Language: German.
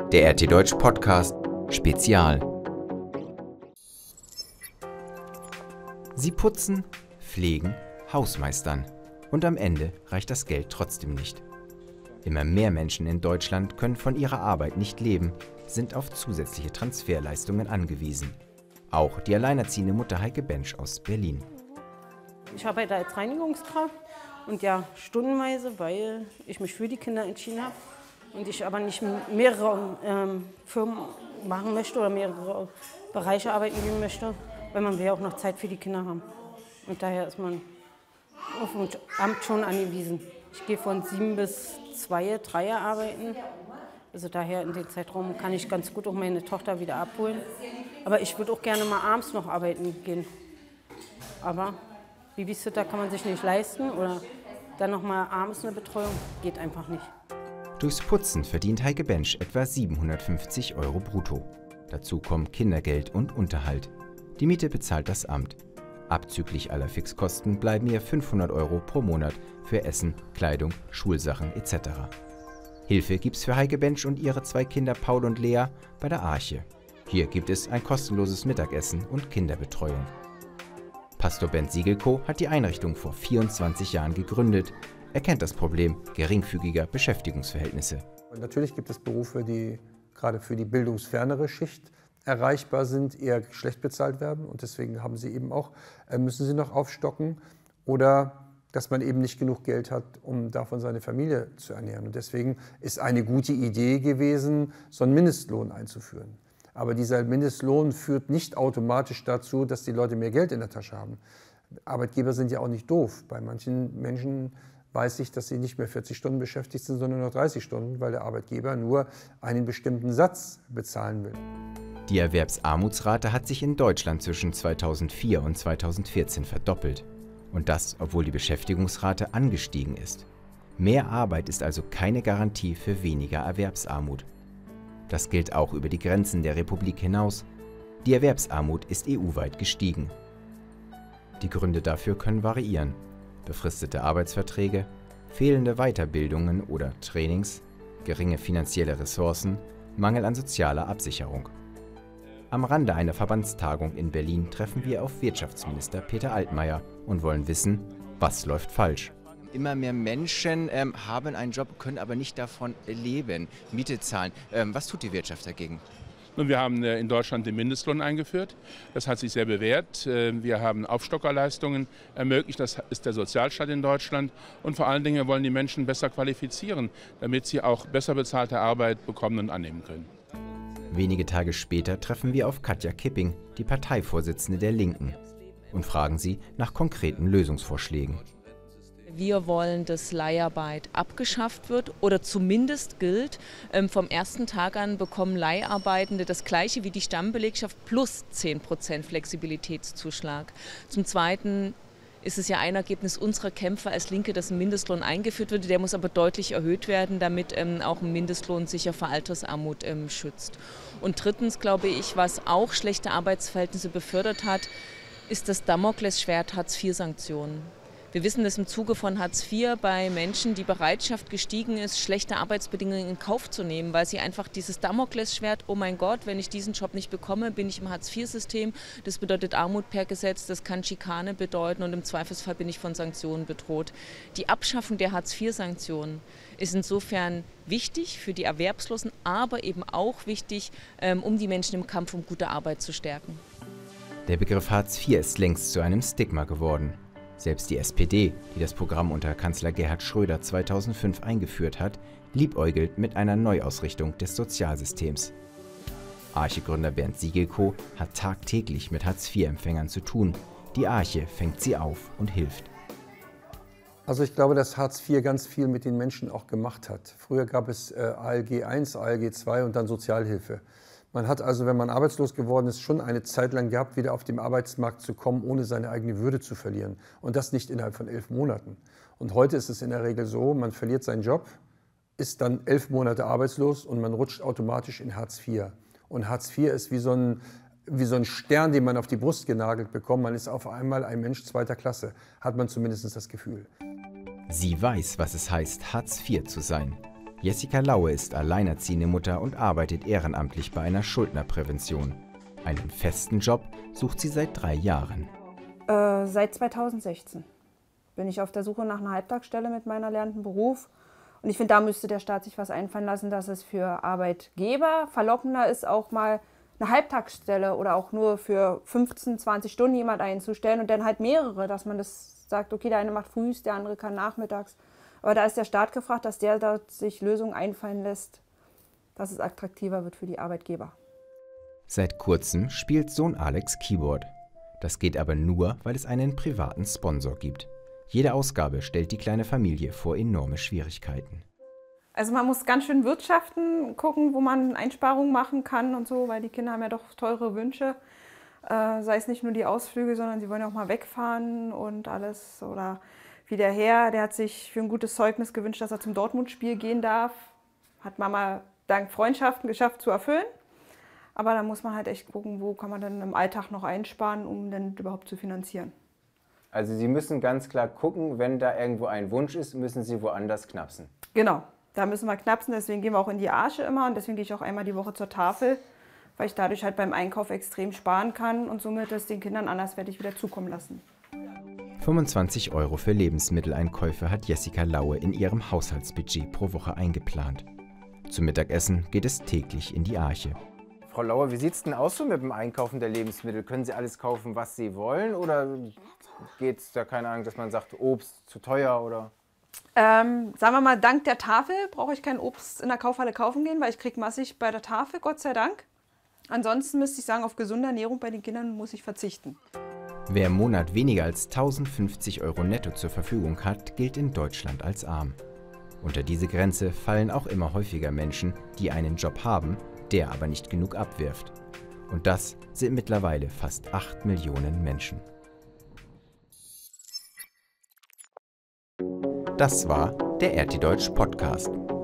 Der RT Deutsch Podcast Spezial. Sie putzen, pflegen, hausmeistern. Und am Ende reicht das Geld trotzdem nicht. Immer mehr Menschen in Deutschland können von ihrer Arbeit nicht leben, sind auf zusätzliche Transferleistungen angewiesen. Auch die alleinerziehende Mutter Heike Bensch aus Berlin. Ich arbeite als Reinigungskraft und ja, stundenweise, weil ich mich für die Kinder entschieden habe und ich aber nicht mehrere Firmen machen möchte oder mehrere Bereiche arbeiten gehen möchte, weil man will ja auch noch Zeit für die Kinder haben. Und daher ist man auf dem Amt schon angewiesen. Ich gehe von 7 bis 2, 3 arbeiten. Also daher in den Zeitraum kann ich ganz gut auch meine Tochter wieder abholen. Aber ich würde auch gerne mal abends noch arbeiten gehen. Aber Babysitter kann man sich nicht leisten oder dann noch mal abends eine Betreuung, geht einfach nicht. Durchs Putzen verdient Heike Bensch etwa 750 € brutto. Dazu kommen Kindergeld und Unterhalt. Die Miete bezahlt das Amt. Abzüglich aller Fixkosten bleiben ihr 500 € pro Monat für Essen, Kleidung, Schulsachen etc. Hilfe gibt's für Heike Bensch und ihre 2 Kinder Paul und Lea bei der Arche. Hier gibt es ein kostenloses Mittagessen und Kinderbetreuung. Pastor Bernd Siegelko hat die Einrichtung vor 24 Jahren gegründet. Er kennt das Problem geringfügiger Beschäftigungsverhältnisse. Und natürlich gibt es Berufe, die gerade für die bildungsfernere Schicht erreichbar sind, eher schlecht bezahlt werden. Und deswegen haben sie eben auch, müssen sie noch aufstocken. Oder dass man eben nicht genug Geld hat, um davon seine Familie zu ernähren. Und deswegen ist eine gute Idee gewesen, so einen Mindestlohn einzuführen. Aber dieser Mindestlohn führt nicht automatisch dazu, dass die Leute mehr Geld in der Tasche haben. Arbeitgeber sind ja auch nicht doof. Bei manchen Menschen weiß ich, dass sie nicht mehr 40 Stunden beschäftigt sind, sondern nur 30 Stunden, weil der Arbeitgeber nur einen bestimmten Satz bezahlen will. Die Erwerbsarmutsrate hat sich in Deutschland zwischen 2004 und 2014 verdoppelt. Und das, obwohl die Beschäftigungsrate angestiegen ist. Mehr Arbeit ist also keine Garantie für weniger Erwerbsarmut. Das gilt auch über die Grenzen der Republik hinaus. Die Erwerbsarmut ist EU-weit gestiegen. Die Gründe dafür können variieren. Befristete Arbeitsverträge, fehlende Weiterbildungen oder Trainings, geringe finanzielle Ressourcen, Mangel an sozialer Absicherung. Am Rande einer Verbandstagung in Berlin treffen wir auf Wirtschaftsminister Peter Altmaier und wollen wissen, was läuft falsch. Immer mehr Menschen haben einen Job, können aber nicht davon leben, Miete zahlen. Was tut die Wirtschaft dagegen? Nun, wir haben in Deutschland den Mindestlohn eingeführt. Das hat sich sehr bewährt. Wir haben Aufstockerleistungen ermöglicht. Das ist der Sozialstaat in Deutschland. Und vor allen Dingen wollen die Menschen besser qualifizieren, damit sie auch besser bezahlte Arbeit bekommen und annehmen können. Wenige Tage später treffen wir auf Katja Kipping, die Parteivorsitzende der Linken, und fragen sie nach konkreten Lösungsvorschlägen. Wir wollen, dass Leiharbeit abgeschafft wird oder zumindest gilt, vom ersten Tag an bekommen Leiharbeitende das Gleiche wie die Stammbelegschaft plus 10% Flexibilitätszuschlag. Zum Zweiten ist es ja ein Ergebnis unserer Kämpfe als Linke, dass ein Mindestlohn eingeführt wird. Der muss aber deutlich erhöht werden, damit auch ein Mindestlohn sicher vor Altersarmut schützt. Und drittens glaube ich, was auch schlechte Arbeitsverhältnisse befördert hat, ist das Damoklesschwert Hartz-IV-Sanktionen. Wir wissen, dass im Zuge von Hartz IV bei Menschen die Bereitschaft gestiegen ist, schlechte Arbeitsbedingungen in Kauf zu nehmen, weil sie einfach dieses Damoklesschwert, oh mein Gott, wenn ich diesen Job nicht bekomme, bin ich im Hartz-IV-System. Das bedeutet Armut per Gesetz, das kann Schikane bedeuten und im Zweifelsfall bin ich von Sanktionen bedroht. Die Abschaffung der Hartz-IV-Sanktionen ist insofern wichtig für die Erwerbslosen, aber eben auch wichtig, um die Menschen im Kampf um gute Arbeit zu stärken. Der Begriff Hartz IV ist längst zu einem Stigma geworden. Selbst die SPD, die das Programm unter Kanzler Gerhard Schröder 2005 eingeführt hat, liebäugelt mit einer Neuausrichtung des Sozialsystems. Arche-Gründer Bernd Siegelko hat tagtäglich mit Hartz-IV-Empfängern zu tun. Die Arche fängt sie auf und hilft. Also ich glaube, dass Hartz IV ganz viel mit den Menschen auch gemacht hat. Früher gab es ALG I, ALG II und dann Sozialhilfe. Man hat also, wenn man arbeitslos geworden ist, schon eine Zeit lang gehabt, wieder auf den Arbeitsmarkt zu kommen, ohne seine eigene Würde zu verlieren. Und das nicht innerhalb von 11 Monaten. Und heute ist es in der Regel so, man verliert seinen Job, ist dann 11 Monate arbeitslos und man rutscht automatisch in Hartz IV. Und Hartz IV ist wie so ein Stern, den man auf die Brust genagelt bekommt. Man ist auf einmal ein Mensch zweiter Klasse, hat man zumindest das Gefühl. Sie weiß, was es heißt, Hartz IV zu sein. Jessica Laue ist alleinerziehende Mutter und arbeitet ehrenamtlich bei einer Schuldnerprävention. Einen festen Job sucht sie seit 3 Jahren. Seit 2016 bin ich auf der Suche nach einer Halbtagsstelle mit meinem erlernten Beruf. Und ich finde, da müsste der Staat sich was einfallen lassen, dass es für Arbeitgeber verlockender ist, auch mal eine Halbtagsstelle oder auch nur für 15, 20 Stunden jemand einzustellen und dann halt mehrere, dass man das sagt, okay, der eine macht frühs, der andere kann nachmittags. Aber da ist der Staat gefragt, dass der dort sich Lösungen einfallen lässt, dass es attraktiver wird für die Arbeitgeber. Seit kurzem spielt Sohn Alex Keyboard. Das geht aber nur, weil es einen privaten Sponsor gibt. Jede Ausgabe stellt die kleine Familie vor enorme Schwierigkeiten. Also man muss ganz schön wirtschaften, gucken, wo man Einsparungen machen kann und so, weil die Kinder haben ja doch teure Wünsche. Sei es nicht nur die Ausflüge, sondern sie wollen ja auch mal wegfahren und alles. Oder wie der Herr, der hat sich für ein gutes Zeugnis gewünscht, dass er zum Dortmund-Spiel gehen darf. Hat Mama dank Freundschaften geschafft zu erfüllen. Aber da muss man halt echt gucken, wo kann man dann im Alltag noch einsparen, um dann überhaupt zu finanzieren. Also Sie müssen ganz klar gucken, wenn da irgendwo ein Wunsch ist, müssen Sie woanders knapsen. Genau, da müssen wir knapsen, deswegen gehen wir auch in die Arche immer und deswegen gehe ich auch einmal die Woche zur Tafel, weil ich dadurch halt beim Einkauf extrem sparen kann und somit es den Kindern anderswertig wieder zukommen lassen. 25 € für Lebensmitteleinkäufe hat Jessica Laue in ihrem Haushaltsbudget pro Woche eingeplant. Zum Mittagessen geht es täglich in die Arche. Frau Laue, wie sieht es denn aus so mit dem Einkaufen der Lebensmittel? Können Sie alles kaufen, was Sie wollen? Oder geht es da, keine Ahnung, dass man sagt, Obst zu teuer? Oder? Sagen wir mal, dank der Tafel brauche ich kein Obst in der Kaufhalle kaufen gehen, weil ich kriege massig bei der Tafel, Gott sei Dank. Ansonsten müsste ich sagen, auf gesunde Ernährung bei den Kindern muss ich verzichten. Wer im Monat weniger als 1050 € netto zur Verfügung hat, gilt in Deutschland als arm. Unter diese Grenze fallen auch immer häufiger Menschen, die einen Job haben, der aber nicht genug abwirft. Und das sind mittlerweile fast 8 Millionen Menschen. Das war der RT Deutsch Podcast.